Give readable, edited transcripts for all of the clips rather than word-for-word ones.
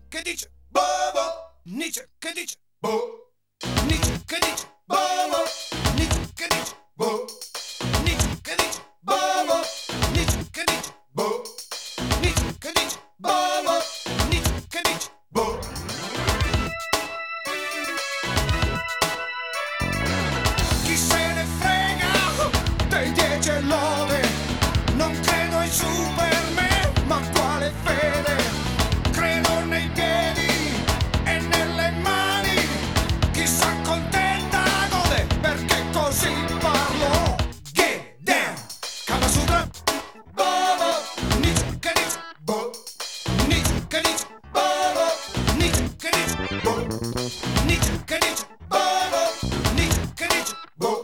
che dice Bobo, Nietzsche che dice Bo, Nietzsche che dice Bobo, Nietzsche che dice Bo, Nietzsche che dice Bobo, Nietzsche che dice Bo, Nietzsche che dice Bobo, Nietzsche che dice Bo. Chi se ne frega dei 10 e lode, non credo ai Superman, ma quale fede? Credo nei piedi e nelle mani, chi s'accontenta gode, perché così parlo. Get down, Kama Sutra, Bobo, Nietzsche che dice Bo, Nietzsche che dice Bobo, Nietzsche che dice Bo, Nietzsche che dice Bobo, Nietzsche che dice Bo.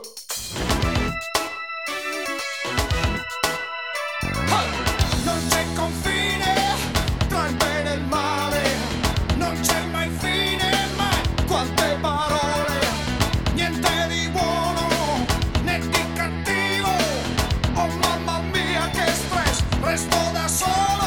Non c'è confine tra il bene e il male, non c'è mai fine, mai quante parole, niente di buono né di cattivo, oh mamma mia che stress, resto da solo.